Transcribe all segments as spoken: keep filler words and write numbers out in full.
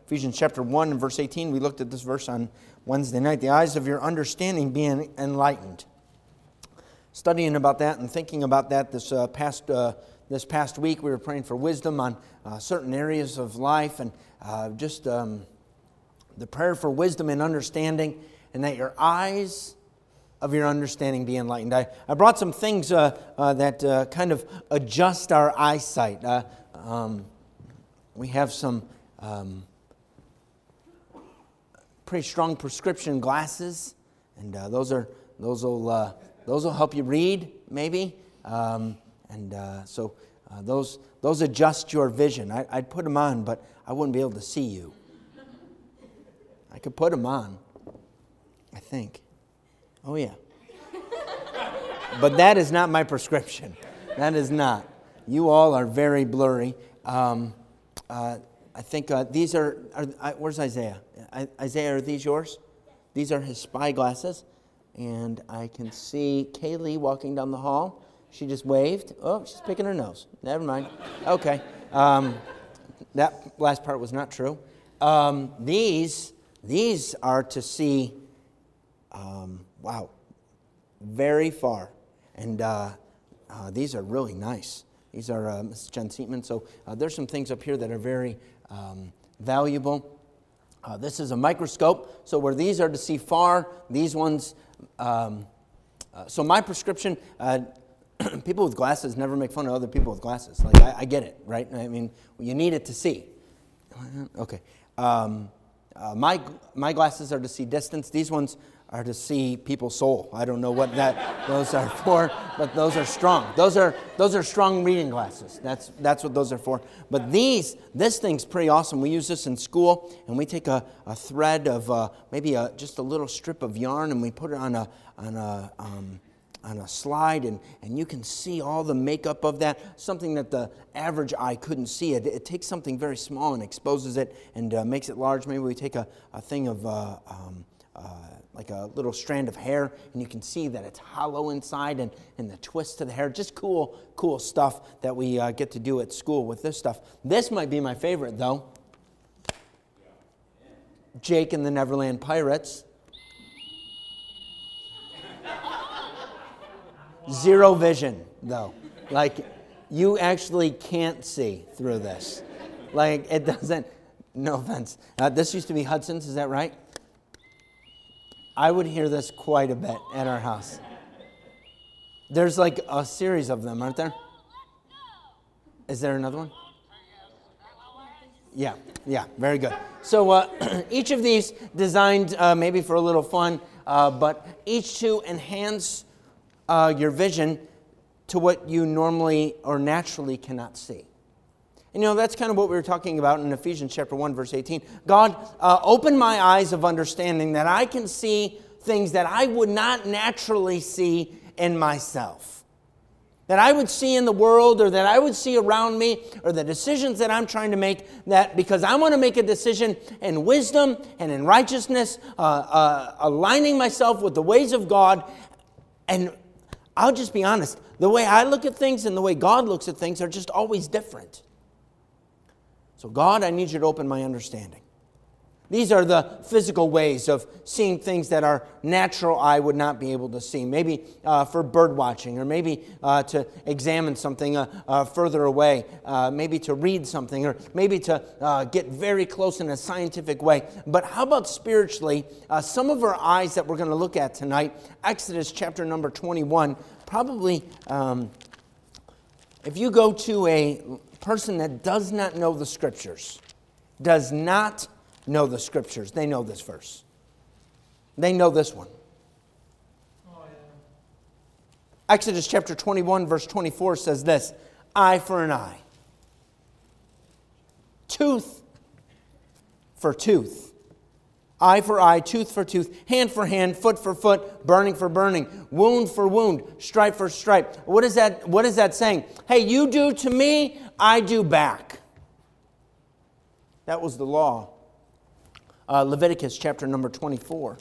Ephesians chapter one and verse eighteen. We looked at this verse on Wednesday night. The eyes of your understanding being enlightened. Studying about that and thinking about that this uh, past uh, this past week, we were praying for wisdom on uh, certain areas of life, and uh, just um, the prayer for wisdom and understanding, and that your eyes of your understanding be enlightened. I, I brought some things uh, uh, that uh, kind of adjust our eyesight. Uh, um, we have some um, pretty strong prescription glasses, and uh, those are those will. Uh, Those will help you read, maybe, um, and uh, so uh, those those adjust your vision. I, I'd put them on, but I wouldn't be able to see you. I could put them on, I think. Oh, yeah. But that is not my prescription. That is not. You all are very blurry. Um, uh, I think uh, these are, are uh, where's Isaiah? I, Isaiah, are these yours? These are his spy glasses. And I can see Kaylee walking down the hall. She just waved. Oh, she's picking her nose. Never mind. Okay. Um, that last part was not true. Um, these, these are to see, um, wow, very far. And uh, uh, these are really nice. These are uh, Missus Jen Seatman. So uh, there's some things up here that are very um, valuable. Uh, this is a microscope. So where these are to see far, these ones... Um, uh, so my prescription, uh, people with glasses never make fun of other people with glasses. Like, I, I get it, right? I mean, you need it to see. Okay. Um, uh, my my glasses are to see distance. These ones are to see people's soul. I don't know what that those are for, but those are strong. Those are those are strong reading glasses. That's that's what those are for. But these, this thing's pretty awesome. We use this in school, and we take a, a thread of uh, maybe a, just a little strip of yarn, and we put it on a on a um, on a slide, and, and you can see all the makeup of that, something that the average eye couldn't see. It, it takes something very small and exposes it and uh, makes it large. Maybe we take a, a thing of uh, um, uh, like a little strand of hair, and you can see that it's hollow inside, and, and the twist to the hair. Just cool, cool stuff that we uh, get to do at school with this stuff. This might be my favorite, though. Jake and the Neverland Pirates. Zero vision, though. Like, you actually can't see through this. Like, it doesn't, no offense. Uh, this used to be Hudson's, is that right? I would hear this quite a bit at our house. There's like a series of them, aren't there? Is there another one? Yeah, yeah, very good. So uh, each of these designed uh, maybe for a little fun, uh, but each to enhance uh, your vision to what you normally or naturally cannot see. And you know, that's kind of what we were talking about in Ephesians chapter one, verse eighteen. God, uh, open my eyes of understanding that I can see things that I would not naturally see in myself. That I would see in the world, or that I would see around me, or the decisions that I'm trying to make, that because I want to make a decision in wisdom and in righteousness, uh, uh, aligning myself with the ways of God. And I'll just be honest, the way I look at things and the way God looks at things are just always different. So God, I need you to open my understanding. These are the physical ways of seeing things that our natural eye would not be able to see. Maybe uh, for bird watching, or maybe uh, to examine something uh, uh, further away. Uh, maybe to read something, or maybe to uh, get very close in a scientific way. But how about spiritually? Uh, some of our eyes that we're going to look at tonight, Exodus chapter number twenty-one, probably um, if you go to a person that does not know the Scriptures, does not know the Scriptures, they know this verse. They know this one. Oh, yeah. Exodus chapter twenty-one, verse twenty-four says this: eye for an eye, tooth for tooth, eye for eye, tooth for tooth, hand for hand, foot for foot, burning for burning, wound for wound, stripe for stripe. What is that? What is that saying? Hey, you do to me, I do back. That was the law. Uh, Leviticus chapter number twenty-four.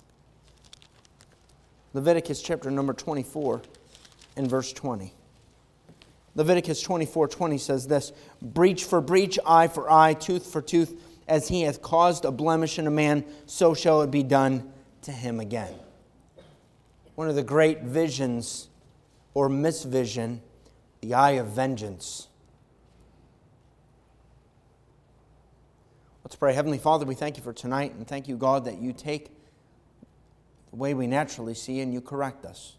Leviticus chapter number twenty-four and verse twenty. Leviticus twenty-four twenty says this: breach for breach, eye for eye, tooth for tooth, as he hath caused a blemish in a man, so shall it be done to him again. One of the great visions or misvision, the eye of vengeance. Let's pray. Heavenly Father, we thank you for tonight, and thank you, God, that you take the way we naturally see and you correct us.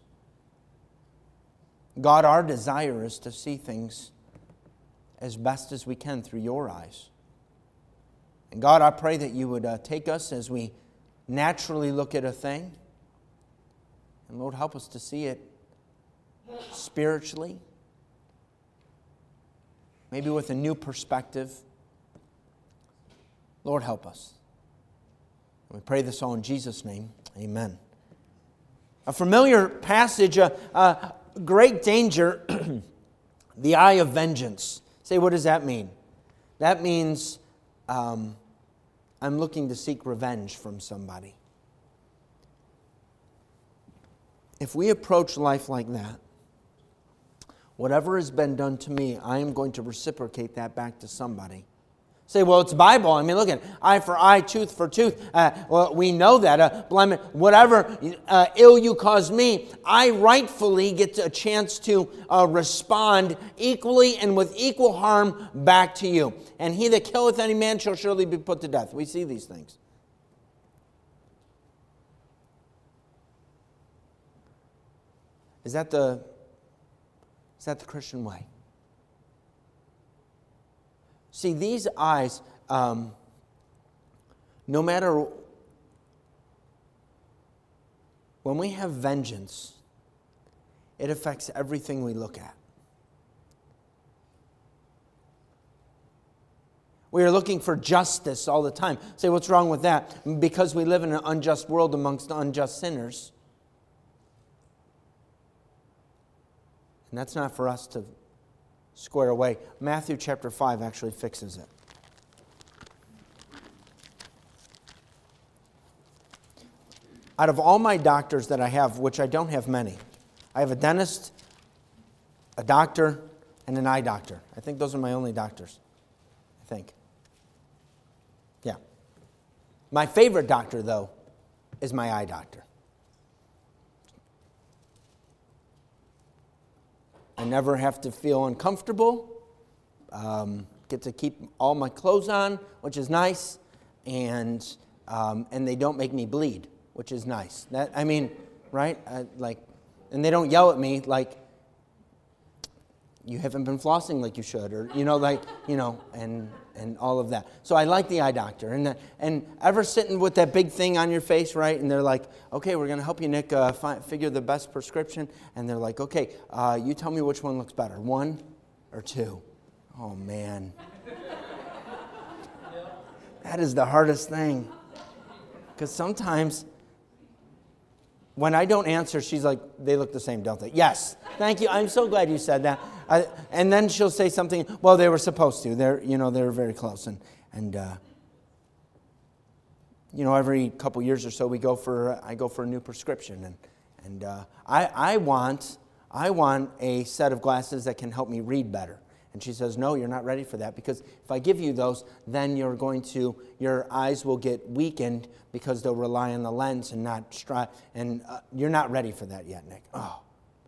God, our desire is to see things as best as we can through your eyes. And God, I pray that you would uh, take us as we naturally look at a thing, and Lord, help us to see it spiritually, maybe with a new perspective. Lord, help us. We pray this all in Jesus' name. Amen. A familiar passage, a, a great danger, the eye of vengeance. Say, what does that mean? That means um, I'm looking to seek revenge from somebody. If we approach life like that, whatever has been done to me, I am going to reciprocate that back to somebody. Say, well, it's Bible. I mean, look at it. Eye for eye, tooth for tooth. Uh, well, we know that. Uh, blemish, whatever uh, ill you cause me, I rightfully get a chance to uh, respond equally and with equal harm back to you. And he that killeth any man shall surely be put to death. We see these things. Is that the, is that the Christian way? See, these eyes, um, no matter, when we have vengeance, it affects everything we look at. We are looking for justice all the time. Say, what's wrong with that? Because we live in an unjust world amongst unjust sinners. And that's not for us to square away. Matthew chapter five actually fixes it. Out of all my doctors that I have, which I don't have many, I have a dentist, a doctor, and an eye doctor. I think those are my only doctors. I think. Yeah. My favorite doctor, though, is my eye doctor. I never have to feel uncomfortable. Um, get to keep all my clothes on, which is nice, and um, and they don't make me bleed, which is nice. That I mean, right? I, like, and they don't yell at me like, "You haven't been flossing like you should," or you know, like you know, and and all of that. So I like the eye doctor, and the, and ever sitting with that big thing on your face, right? And they're like, "Okay, we're going to help you, Nick, uh, find, figure the best prescription." And they're like, "Okay, uh, you tell me which one looks better, one or two?" Oh man, that is the hardest thing, because sometimes when I don't answer, she's like, "They look the same, don't they?" Yes, thank you. I'm so glad you said that. I, and then she'll say something. Well, they were supposed to. They're, you know, they're very close. And and uh, you know, every couple years or so, we go for I go for a new prescription. And and uh, I I want I want a set of glasses that can help me read better. And she says, "No, you're not ready for that, because if I give you those, then you're going to your eyes will get weakened because they'll rely on the lens and not strive. And uh, you're not ready for that yet, Nick." Oh.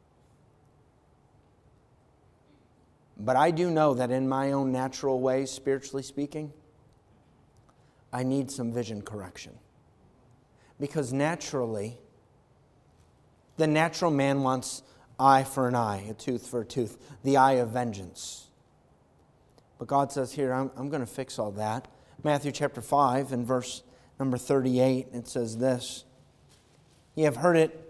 But I do know that in my own natural ways, spiritually speaking, I need some vision correction. Because naturally, the natural man wants eye for an eye, a tooth for a tooth, the eye of vengeance. But God says here, I'm, I'm going to fix all that. Matthew chapter five and verse number thirty-eight, it says this: Ye have heard it,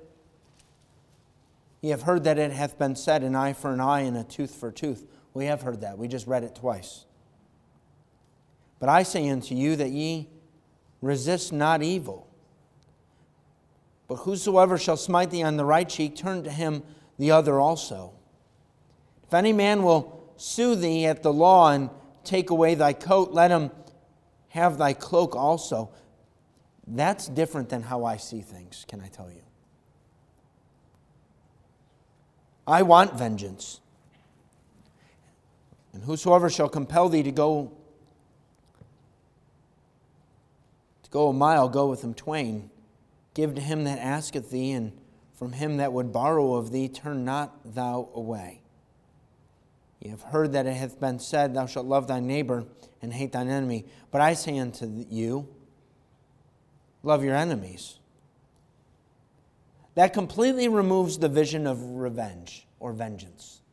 ye have heard that it hath been said, an eye for an eye and a tooth for a tooth. We have heard that. We just read it twice. But I say unto you that ye resist not evil. But whosoever shall smite thee on the right cheek, turn to him the other also. If any man will sue thee at the law and take away thy coat, let him have thy cloak also. That's different than how I see things, can I tell you? I want vengeance. And whosoever shall compel thee to go Go a mile, go with him twain. Give to him that asketh thee, and from him that would borrow of thee, turn not thou away. Ye have heard that it hath been said, Thou shalt love thy neighbor and hate thine enemy. But I say unto you, love your enemies. That completely removes the vision of revenge or vengeance.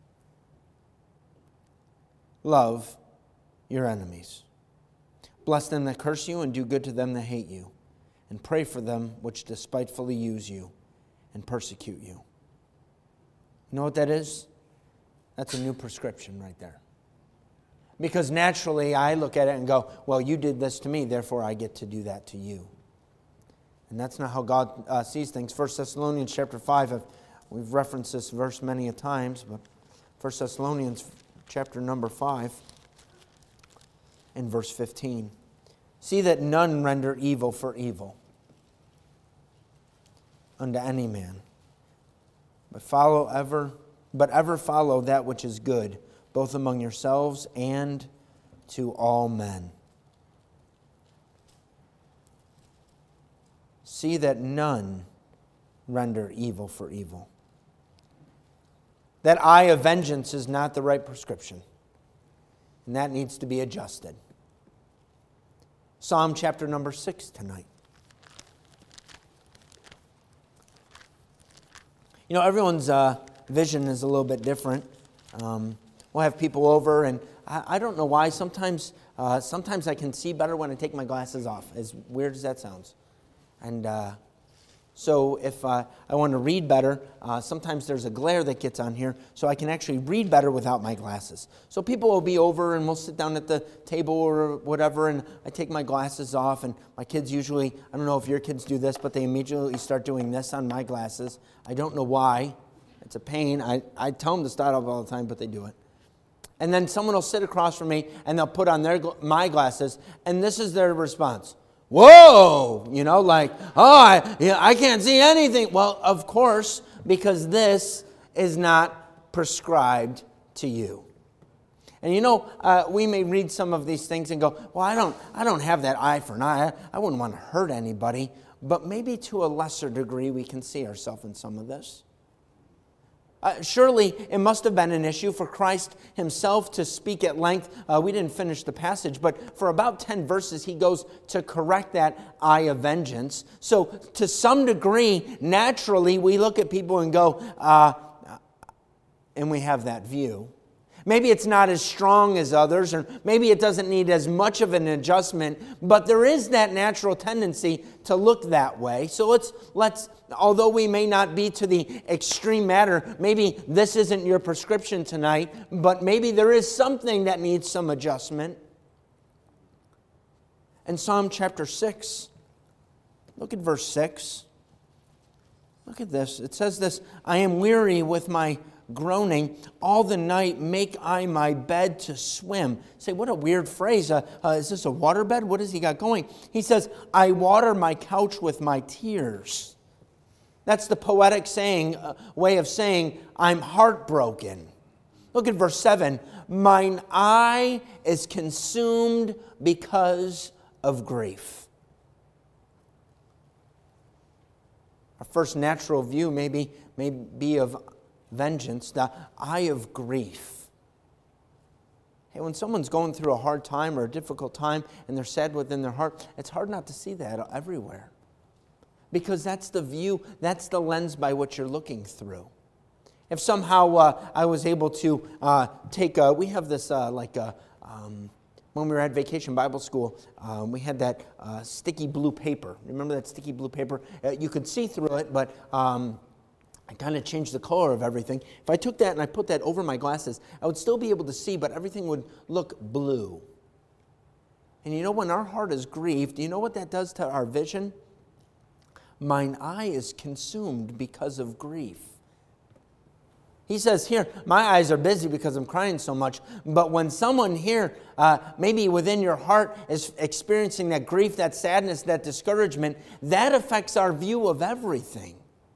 Love your enemies. Bless them that curse you, and do good to them that hate you. And pray for them which despitefully use you and persecute you. You know what that is? That's a new prescription right there. Because naturally I look at it and go, well, you did this to me, therefore I get to do that to you. And that's not how God uh, sees things. First Thessalonians chapter five, we've referenced this verse many a times, but First Thessalonians chapter number five and verse fifteen. See that none render evil for evil unto any man, but follow ever, but ever follow that which is good, both among yourselves and to all men. See that none render evil for evil. That eye of vengeance is not the right prescription, and that needs to be adjusted. Psalm chapter number six tonight. You know, everyone's uh, vision is a little bit different. Um, we'll have people over, and I, I don't know why. Sometimes, uh, sometimes I can see better when I take my glasses off. As weird as that sounds, and uh, so if uh, I want to read better, uh, sometimes there's a glare that gets on here, so I can actually read better without my glasses. So people will be over, and we'll sit down at the table or whatever, and I take my glasses off, and my kids usually, I don't know if your kids do this, but they immediately start doing this on my glasses. I don't know why. It's a pain. I, I tell them to start up all the time, but they do it. And then someone will sit across from me, and they'll put on their my glasses, and this is their response. Whoa! You know, like, oh, I, you know, I can't see anything. Well, of course, because this is not prescribed to you. And you know, uh, we may read some of these things and go, well, I don't, I don't have that eye for an eye. I, I wouldn't want to hurt anybody. But maybe to a lesser degree, we can see ourselves in some of this. Uh, surely it must have been an issue for Christ himself to speak at length. Uh, we didn't finish the passage, but for about ten verses he goes to correct that eye of vengeance. So to some degree, naturally, we look at people and go, uh, and we have that view. Maybe it's not as strong as others, or maybe it doesn't need as much of an adjustment, but there is that natural tendency to look that way. So let's, let's, although we may not be to the extreme matter, maybe this isn't your prescription tonight, but maybe there is something that needs some adjustment. And Psalm chapter six, look at verse six. Look at this. It says this, I am weary with my groaning, all the night make I my bed to swim. Say, what a weird phrase. Uh, uh, is this a water bed? What has he got going? He says, I water my couch with my tears. That's the poetic saying, uh, way of saying, I'm heartbroken. Look at verse seven. Mine eye is consumed because of grief. Our first natural view maybe may be of vengeance, the eye of grief. Hey, when someone's going through a hard time or a difficult time and they're sad within their heart, it's hard not to see that everywhere. Because that's the view, that's the lens by which you're looking through. If somehow uh, I was able to uh, take, a, we have this uh, like a, um, when we were at Vacation Bible School, um, we had that uh, sticky blue paper. Remember that sticky blue paper? Uh, you could see through it, but um, I kind of changed the color of everything. If I took that and I put that over my glasses, I would still be able to see, but everything would look blue. And you know, when our heart is grieved, do you know what that does to our vision? Mine eye is consumed because of grief. He says here, my eyes are busy because I'm crying so much. But when someone here, uh, maybe within your heart, is experiencing that grief, that sadness, that discouragement, that affects our view of everything.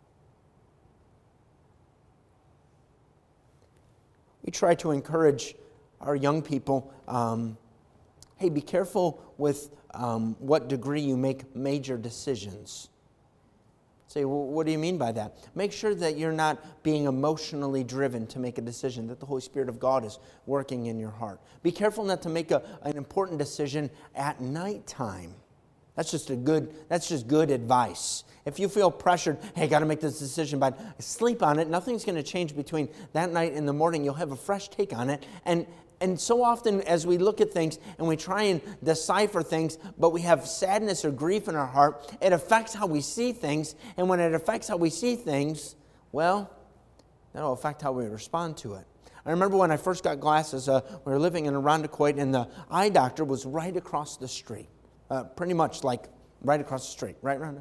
We try to encourage our young people, um, hey, be careful with um, what degree you make major decisions. Say, well, what do you mean by that? Make sure that you're not being emotionally driven to make a decision, that the Holy Spirit of God is working in your heart. Be careful not to make a, an important decision at nighttime. That's just a good, that's just good advice. If you feel pressured, hey, I got to make this decision, but sleep on it. Nothing's going to change between that night and the morning. You'll have a fresh take on it. And And so often as we look at things and we try and decipher things, but we have sadness or grief in our heart, it affects how we see things. And when it affects how we see things, well, that'll affect how we respond to it. I remember when I first got glasses, uh, we were living in Irondequoit, and the eye doctor was right across the street. Uh, pretty much like right across the street, right, Rhonda?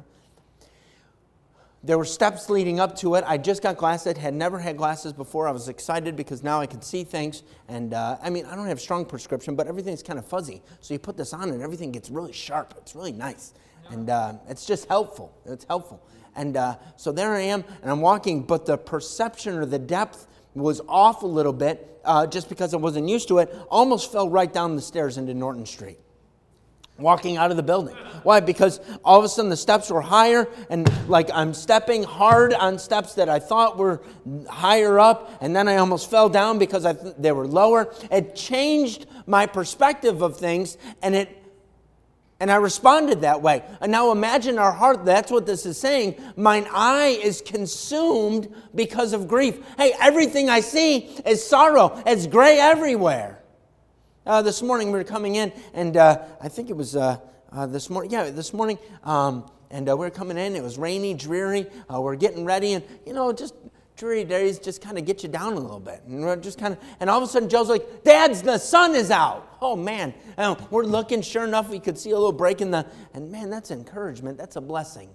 There were steps leading up to it. I just got glasses, had never had glasses before. I was excited because now I could see things. And uh, I mean, I don't have strong prescription, but everything's kind of fuzzy. So you put this on and everything gets really sharp. It's really nice. And uh, it's just helpful. It's helpful. And uh, so there I am, and I'm walking, but the perception or the depth was off a little bit uh, just because I wasn't used to it. Almost fell right down the stairs into Norton Street. Walking out of the building. Why? Because all of a sudden the steps were higher, and like I'm stepping hard on steps that I thought were higher up, and then I almost fell down because I th- they were lower. It changed my perspective of things, and it and I responded that way. And now imagine our heart. That's what this is saying. Mine eye is consumed because of grief. Hey, everything I see is sorrow. It's gray everywhere. Uh, this morning we were coming in, and uh, I think it was uh, uh, this morning. Yeah, this morning, um, and uh, we were coming in. It was rainy, dreary. Uh, we're getting ready, and you know, just dreary days just kind of get you down a little bit, and we're just kind of. And all of a sudden, Joe's like, "Dad's, the sun is out." Oh man! And we're looking. Sure enough, we could see a little break in the. And man, that's encouragement. That's a blessing.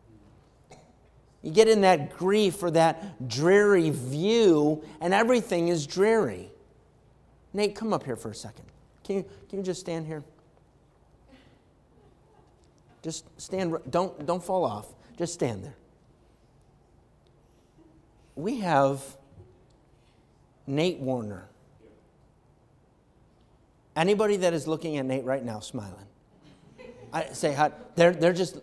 You get in that grief or that dreary view, and everything is dreary. Nate, come up here for a second. Can you, can you just stand here? Just stand. Don't, don't fall off. Just stand there. We have Nate Warner. Anybody that is looking at Nate right now smiling? I say hi. They're, they're just...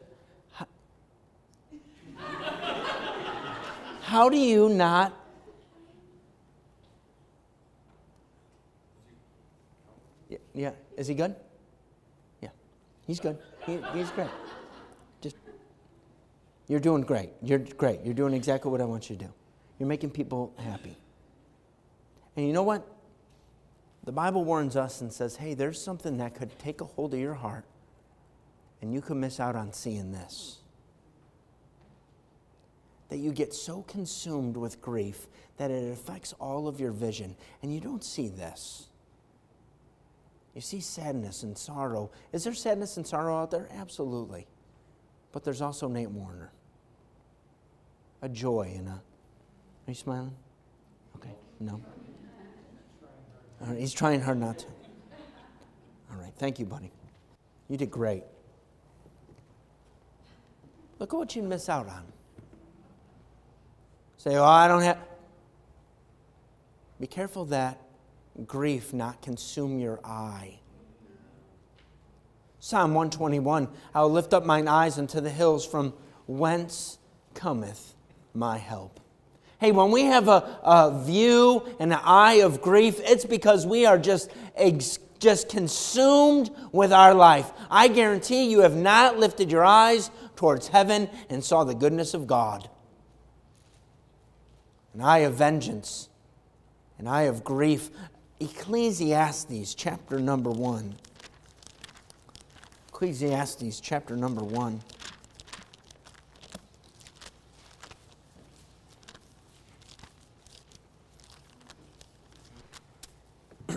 How do you not... Yeah, is he good? Yeah, he's good. He, he's great. Just, you're doing great. You're great. You're doing exactly what I want you to do. You're making people happy. And you know what? The Bible warns us and says, hey, there's something that could take a hold of your heart, and you could miss out on seeing this. That you get so consumed with grief that it affects all of your vision, and you don't see this. You see sadness and sorrow. Is there sadness and sorrow out there? Absolutely. But there's also Nate Warner. A joy and a... Are you smiling? Okay. No? All right. He's trying hard not to. All right. Thank you, buddy. You did great. Look at what you miss out on. Say, oh, I don't have... Be careful that grief not consume your eye. Psalm one twenty-one, I will lift up mine eyes unto the hills, from whence cometh my help. Hey, when we have a, a view and an eye of grief, it's because we are just, ex- just consumed with our life. I guarantee you have not lifted your eyes towards heaven and saw the goodness of God. An eye of vengeance, an eye of grief. Ecclesiastes chapter number one. Ecclesiastes chapter number one. The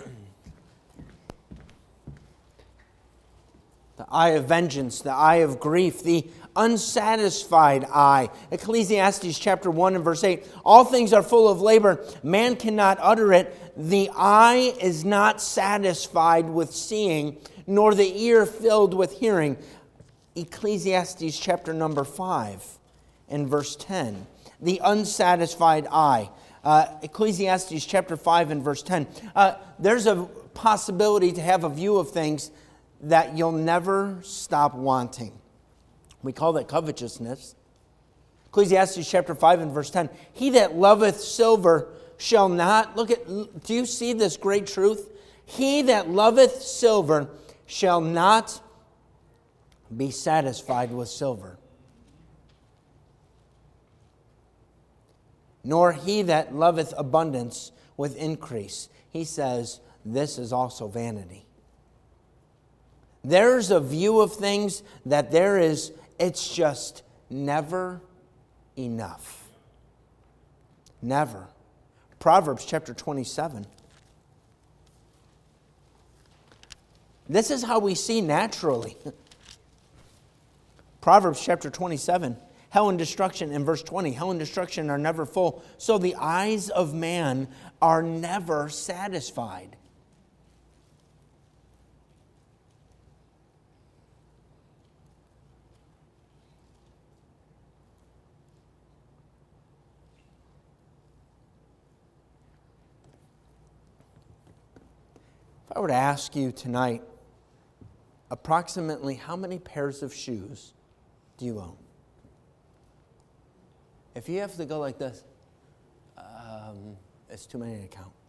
eye of vengeance, the eye of grief, the unsatisfied eye. Ecclesiastes chapter one and verse eight. All things are full of labor. Man cannot utter it. The eye is not satisfied with seeing, nor the ear filled with hearing. Ecclesiastes chapter number five and verse ten. The unsatisfied eye. Uh, Ecclesiastes chapter five and verse ten. Uh, there's a possibility to have a view of things that you'll never stop wanting. We call that covetousness. Ecclesiastes chapter five and verse ten. He that loveth silver shall not, look at, do you see this great truth? He that loveth silver shall not be satisfied with silver, nor he that loveth abundance with increase. He says, this is also vanity. There's a view of things that there is, it's just never enough. Never. Proverbs chapter twenty-seven. This is how we see naturally. Proverbs chapter twenty-seven. Hell and destruction, in verse twenty, hell and destruction are never full, so the eyes of man are never satisfied. If I were to ask you tonight, approximately how many pairs of shoes do you own? If you have to go like this, um, it's too many to count.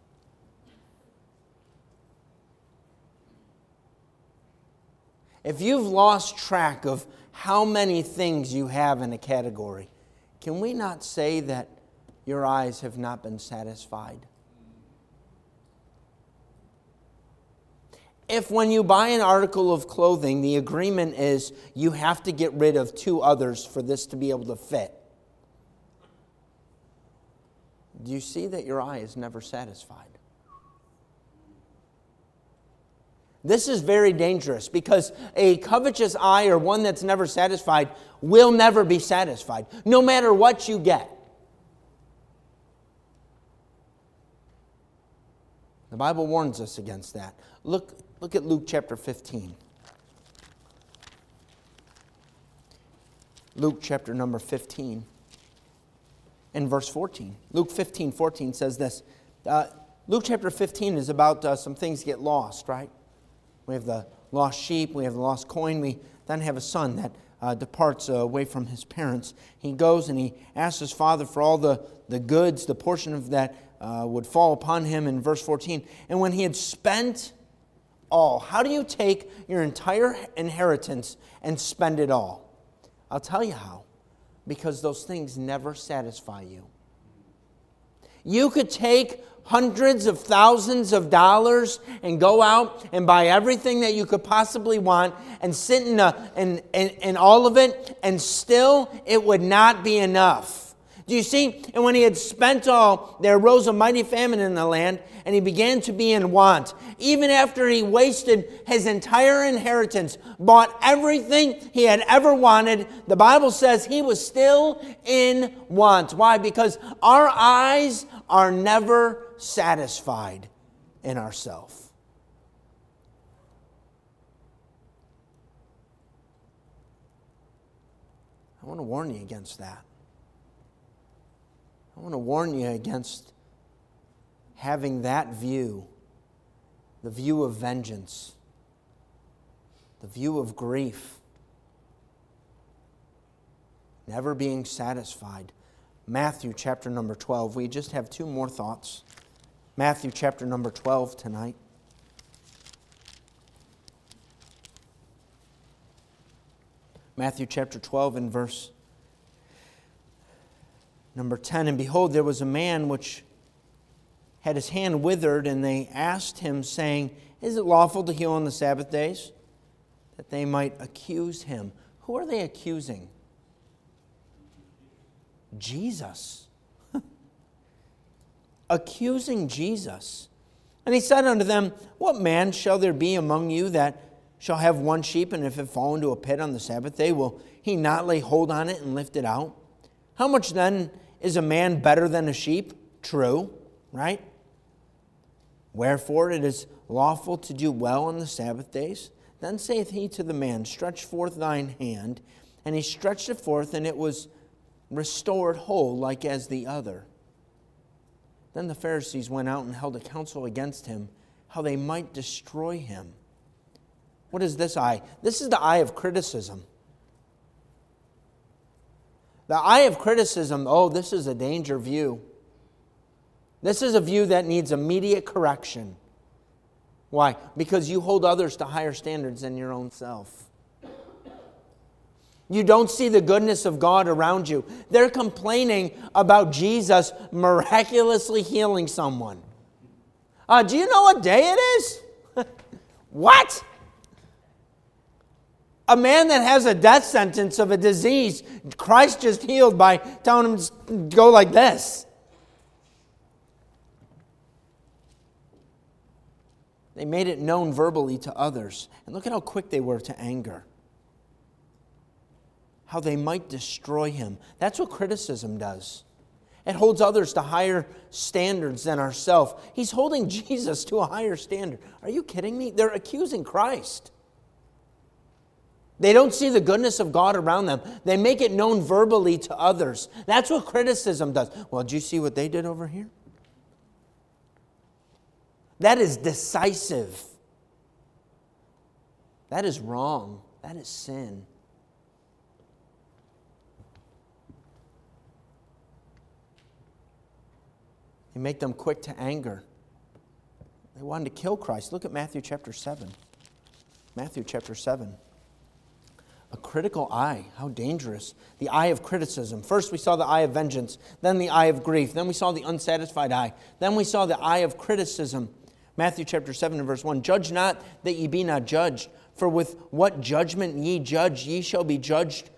If you've lost track of how many things you have in a category, can we not say that your eyes have not been satisfied? If when you buy an article of clothing, the agreement is you have to get rid of two others for this to be able to fit, do you see that your eye is never satisfied? This is very dangerous because a covetous eye, or one that's never satisfied, will never be satisfied, no matter what you get. The Bible warns us against that. Look, look at Luke chapter fifteen. Luke chapter number fifteen. In verse fourteen. Luke fifteen, fourteen says this. Uh, Luke chapter fifteen is about uh, some things get lost, right? We have the lost sheep, we have the lost coin, we then have a son that uh, departs uh, away from his parents. He goes and he asks his father for all the, the goods, the portion of that uh, would fall upon him in verse fourteen. And when he had spent all, how do you take your entire inheritance and spend it all? I'll tell you how. Because those things never satisfy you. You could take hundreds of thousands of dollars and go out and buy everything that you could possibly want and sit in, a, in, in, in all of it, and still it would not be enough. Do you see? And when he had spent all, there arose a mighty famine in the land, and he began to be in want. Even after he wasted his entire inheritance, bought everything he had ever wanted, the Bible says he was still in want. Why? Because our eyes are never satisfied in ourselves. I want to warn you against that. I want to warn you against having that view, the view of vengeance, the view of grief, never being satisfied. Matthew chapter number twelve. We just have two more thoughts. Matthew chapter number twelve tonight. Matthew chapter twelve and verse number ten. And behold, there was a man which had his hand withered, and they asked him, saying, is it lawful to heal on the Sabbath days? That they might accuse him. Who are they accusing? Jesus. Accusing Jesus. And he said unto them, what man shall there be among you that shall have one sheep, and if it fall into a pit on the Sabbath day, will he not lay hold on it and lift it out? How much then is a man better than a sheep? True, right? Wherefore it is lawful to do well on the Sabbath days. Then saith he to the man, stretch forth thine hand. And he stretched it forth, and it was restored whole like as the other. Then the Pharisees went out and held a council against him, how they might destroy him. What is this eye? This is the eye of criticism. The eye of criticism, oh, this is a danger view. This is a view that needs immediate correction. Why? Because you hold others to higher standards than your own self. You don't see the goodness of God around you. They're complaining about Jesus miraculously healing someone. Uh, do you know what day it is? What? A man that has a death sentence of a disease, Christ just healed by telling him to go like this. They made it known verbally to others. And look at how quick they were to anger. How they might destroy him. That's what criticism does. It holds others to higher standards than ourselves. He's holding Jesus to a higher standard. Are you kidding me? They're accusing Christ. They don't see the goodness of God around them. They make it known verbally to others. That's what criticism does. Well, did you see what they did over here? That is decisive. That is wrong. That is sin. They make them quick to anger. They wanted to kill Christ. Look at Matthew chapter seven. Matthew chapter seven. A critical eye. How dangerous. The eye of criticism. First we saw the eye of vengeance. Then the eye of grief. Then we saw the unsatisfied eye. Then we saw the eye of criticism. Matthew chapter seven and verse one. Judge not that ye be not judged. For with what judgment ye judge, ye shall be judged.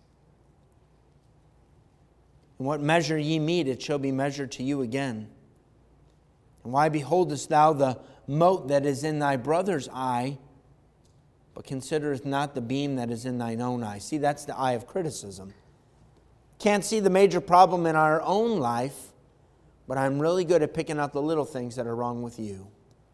And what measure ye mete, it shall be measured to you again. And why beholdest thou the mote that is in thy brother's eye, but considerest not the beam that is in thine own eye? See, that's the eye of criticism. Can't see the major problem in our own life, but I'm really good at picking out the little things that are wrong with you.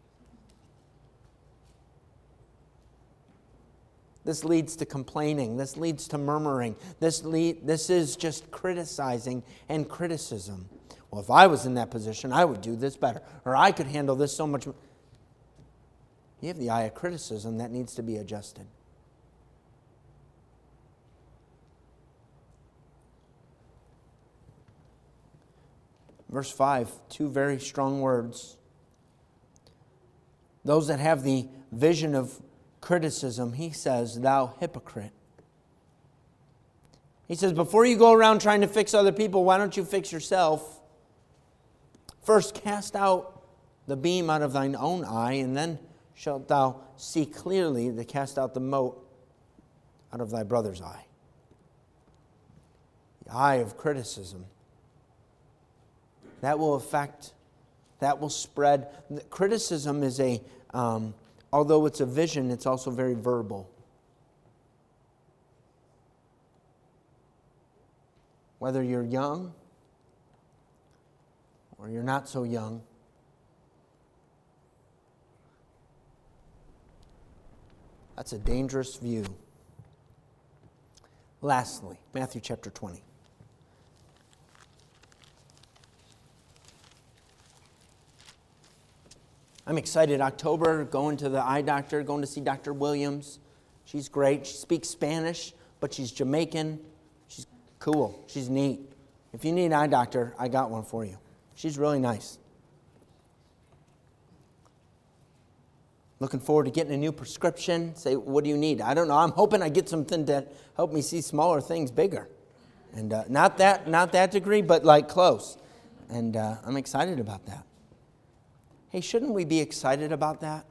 This leads to complaining. This leads to murmuring. This lead, this is just criticizing and criticism. Well, if I was in that position, I would do this better. Or I could handle this so much. You have the eye of criticism that needs to be adjusted. Verse five, two very strong words. Those that have the vision of criticism, he says, thou hypocrite. He says, before you go around trying to fix other people, why don't you fix yourself? First, cast out the beam out of thine own eye, and then shalt thou see clearly to cast out the mote out of thy brother's eye. The eye of criticism. That will affect, that will spread. Criticism is a, um, although it's a vision, it's also very verbal. Whether you're young or you're not so young, that's a dangerous view. Lastly, Matthew chapter twenty. I'm excited. October, going to the eye doctor, going to see Doctor Williams. She's great. She speaks Spanish, but she's Jamaican. She's cool. She's neat. If you need an eye doctor, I got one for you. She's really nice. Looking forward to getting a new prescription. Say, what do you need? I don't know. I'm hoping I get something to help me see smaller things bigger. And uh, not that not that degree, but like close. And uh, I'm excited about that. Hey, shouldn't we be excited about that?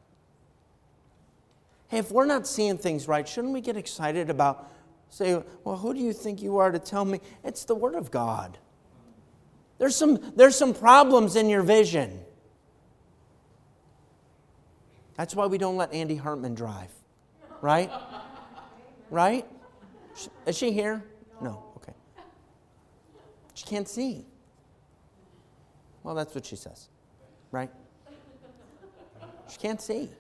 Hey, if we're not seeing things right, shouldn't we get excited about, say, well, who do you think you are to tell me? It's the Word of God. There's some, there's some problems in your vision. That's why we don't let Andy Hartman drive. Right? Right? Is she here? No. Okay. She can't see. Well, that's what she says. Right? She can't see.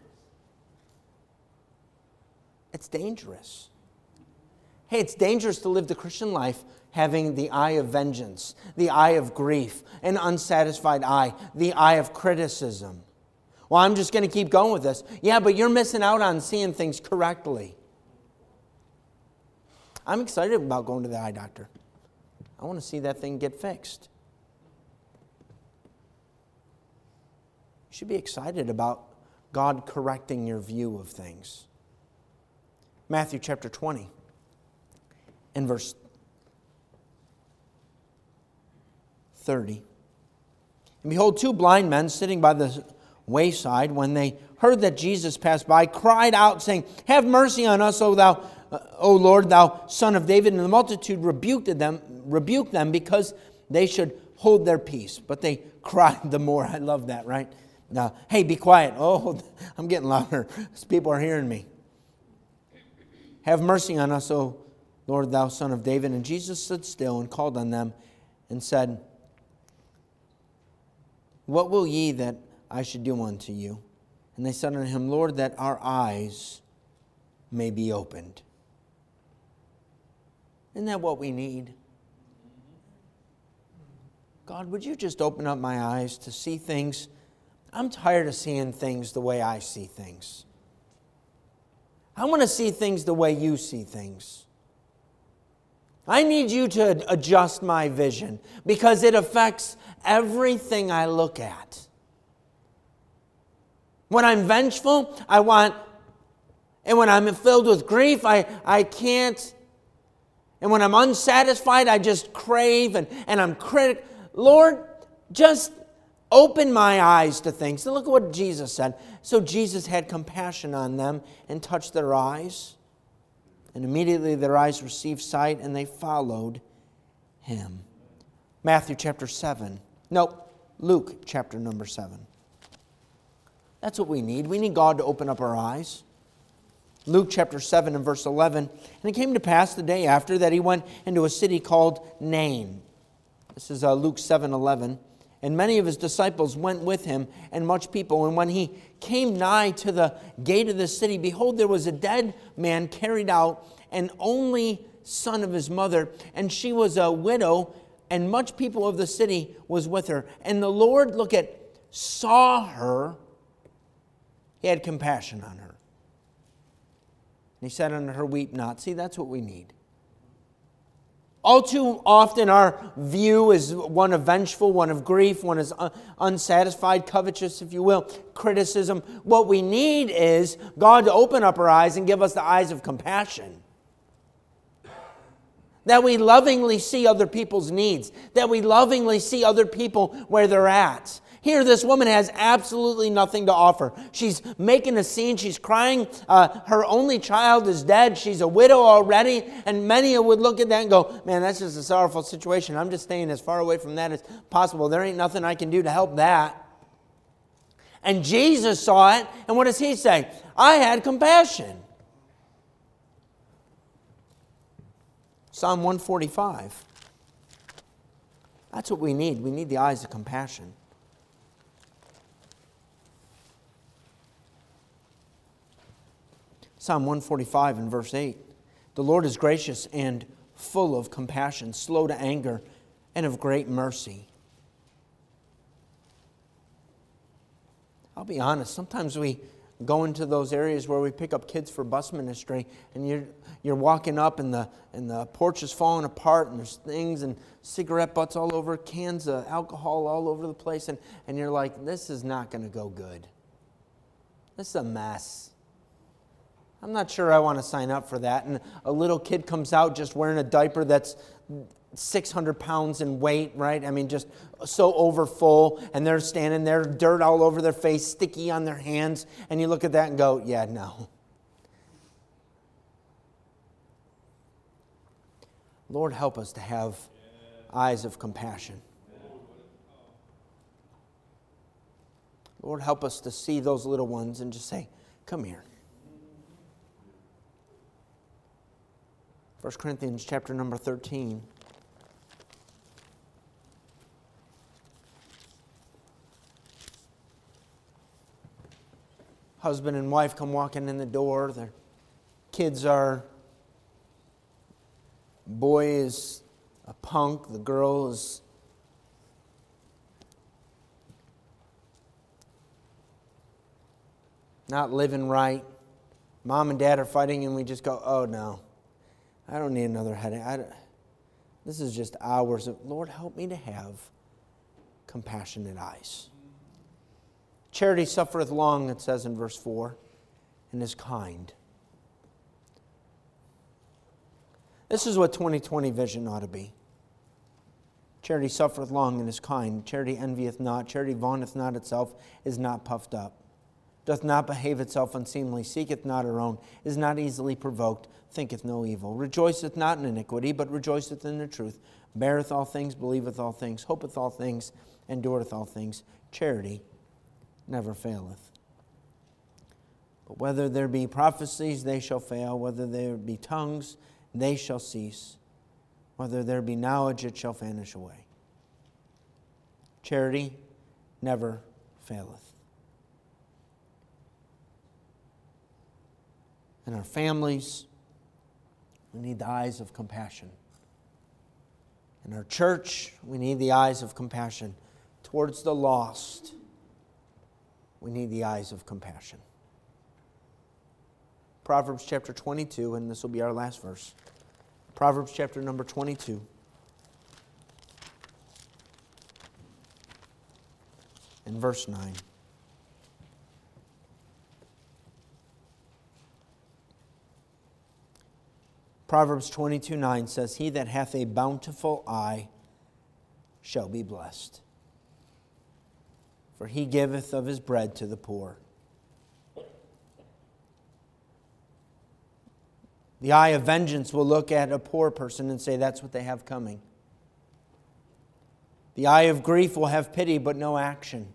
It's dangerous. Hey, it's dangerous to live the Christian life having the eye of vengeance, the eye of grief, an unsatisfied eye, the eye of criticism. Well, I'm just going to keep going with this. Yeah, but you're missing out on seeing things correctly. I'm excited about going to the eye doctor. I want to see that thing get fixed. You should be excited about God correcting your view of things. Matthew chapter twenty and verse thirty. And behold, two blind men sitting by the wayside, when they heard that Jesus passed by, cried out, saying, Have mercy on us, O thou, uh, O Lord, thou Son of David. And the multitude rebuked them, rebuked them because they should hold their peace. But they cried the more. I love that, right? Now, hey, be quiet. Oh, I'm getting louder. People are hearing me. Have mercy on us, O Lord, thou Son of David. And Jesus stood still and called on them and said, What will ye that I should do unto you? And they said unto him, Lord, that our eyes may be opened. Isn't that what we need? God, would you just open up my eyes to see things? I'm tired of seeing things the way I see things. I want to see things the way you see things. I need you to adjust my vision because it affects everything I look at. When I'm vengeful, I want, and when I'm filled with grief, I, I can't, and when I'm unsatisfied, I just crave and, and I'm critical. Lord, just open my eyes to things. And look at what Jesus said. So Jesus had compassion on them and touched their eyes. And immediately their eyes received sight and they followed him. Matthew chapter seven. Nope, Luke chapter number seven. That's what we need. We need God to open up our eyes. Luke chapter seven and verse eleven. And it came to pass the day after that he went into a city called Nain. This is uh, Luke seven eleven. And many of his disciples went with him, and much people. And when he came nigh to the gate of the city, behold, there was a dead man carried out, an only son of his mother, and she was a widow, and much people of the city was with her. And the Lord, look at, saw her. He had compassion on her. And he said unto her, Weep not. See, that's what we need. All too often our view is one of vengeful, one of grief, one is un- unsatisfied, covetous, if you will, criticism. What we need is God to open up our eyes and give us the eyes of compassion. That we lovingly see other people's needs. That we lovingly see other people where they're at. Here, this woman has absolutely nothing to offer. She's making a scene. She's crying. Uh, her only child is dead. She's a widow already. And many would look at that and go, man, that's just a sorrowful situation. I'm just staying as far away from that as possible. There ain't nothing I can do to help that. And Jesus saw it. And what does he say? I had compassion. Psalm one forty-five. That's what we need. We need the eyes of compassion. Psalm one forty-five and verse eight. The Lord is gracious and full of compassion, slow to anger, and of great mercy. I'll be honest, sometimes we go into those areas where we pick up kids for bus ministry, and you're you're walking up and the and the porch is falling apart, and there's things and cigarette butts all over, cans of alcohol all over the place, and, and you're like, this is not going to go good. This is a mess. I'm not sure I want to sign up for that. And a little kid comes out just wearing a diaper that's six hundred pounds in weight, right? I mean, just so over full, and they're standing there, dirt all over their face, sticky on their hands, and you look at that and go, yeah, no. Lord, help us to have eyes of compassion. Lord, help us to see those little ones and just say, come here. First Corinthians chapter number thirteen. Husband and wife come walking in the door. Their kids are, boy is a punk, the girl is not living right. Mom and Dad are fighting and we just go, oh no, I don't need another headache. I don't, this is just hours of, Lord, help me to have compassionate eyes. Charity suffereth long, it says in verse four, and is kind. This is what twenty twenty vision ought to be. Charity suffereth long and is kind. Charity envieth not. Charity vaunteth not itself, is not puffed up. Doth not behave itself unseemly, seeketh not her own, is not easily provoked, thinketh no evil. Rejoiceth not in iniquity, but rejoiceth in the truth. Beareth all things, believeth all things, hopeth all things, endureth all things. Charity never faileth. But whether there be prophecies, they shall fail. Whether there be tongues, they shall cease. Whether there be knowledge, it shall vanish away. Charity never faileth. In our families, we need the eyes of compassion. In our church, we need the eyes of compassion. Towards the lost, we need the eyes of compassion. Proverbs chapter twenty-two, and this will be our last verse. Proverbs chapter number twenty-two. And verse nine. Proverbs twenty-two nine says, He that hath a bountiful eye shall be blessed, for he giveth of his bread to the poor. The eye of vengeance will look at a poor person and say, that's what they have coming. The eye of grief will have pity but no action.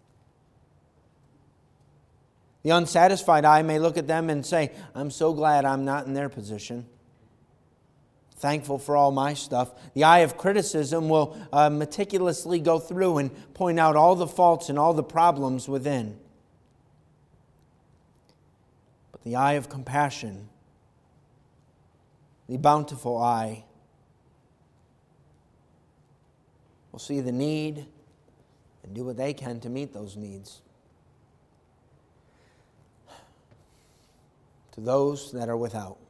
The unsatisfied eye may look at them and say, I'm so glad I'm not in their position. Thankful for all my stuff. The eye of criticism will uh, meticulously go through and point out all the faults and all the problems within. But the eye of compassion, the bountiful eye, will see the need and do what they can to meet those needs. To those that are without.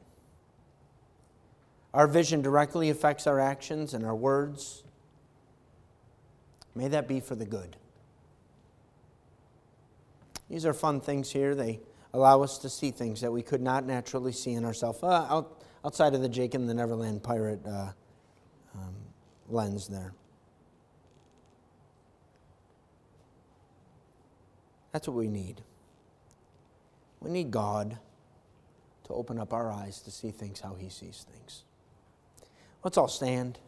Our vision directly affects our actions and our words. May that be for the good. These are fun things here. They allow us to see things that we could not naturally see in ourselves. Uh, out, outside of the Jake and the Neverland Pirate uh, um, lens there. That's what we need. We need God to open up our eyes to see things how He sees things. Let's all stand.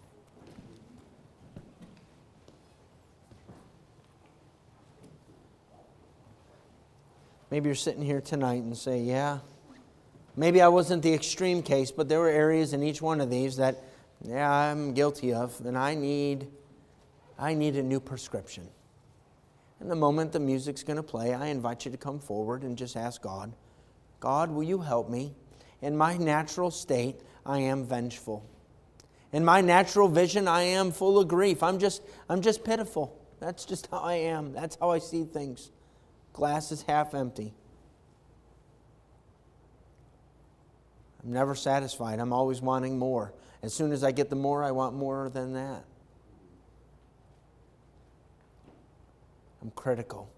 Maybe you're sitting here tonight and say, yeah, maybe I wasn't the extreme case, but there were areas in each one of these that, yeah, I'm guilty of, and I need, I need a new prescription. And the moment the music's going to play, I invite you to come forward and just ask God, God, will you help me? In my natural state, I am vengeful. In my natural vision, I am full of grief. I'm just, I'm just pitiful. That's just how I am. That's how I see things. Glass is half empty. I'm never satisfied. I'm always wanting more. As soon as I get the more, I want more than that. I'm critical.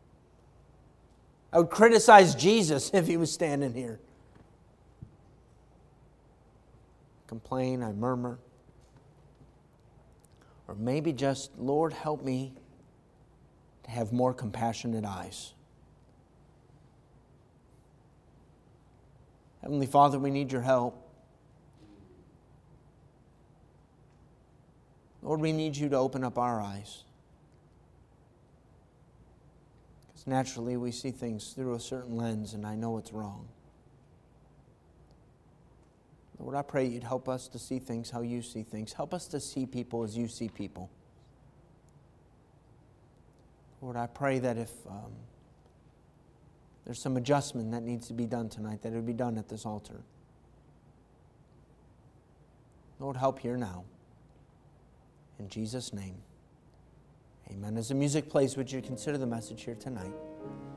I would criticize Jesus if He was standing here. Complain, I murmur. Or maybe just, Lord, help me to have more compassionate eyes. Heavenly Father, we need your help. Lord, we need you to open up our eyes. Because naturally we see things through a certain lens, and I know it's wrong. Lord, I pray you'd help us to see things how you see things. Help us to see people as you see people. Lord, I pray that if um, there's some adjustment that needs to be done tonight, that it would be done at this altar. Lord, help here now. In Jesus' name, amen. As the music plays, would you consider the message here tonight?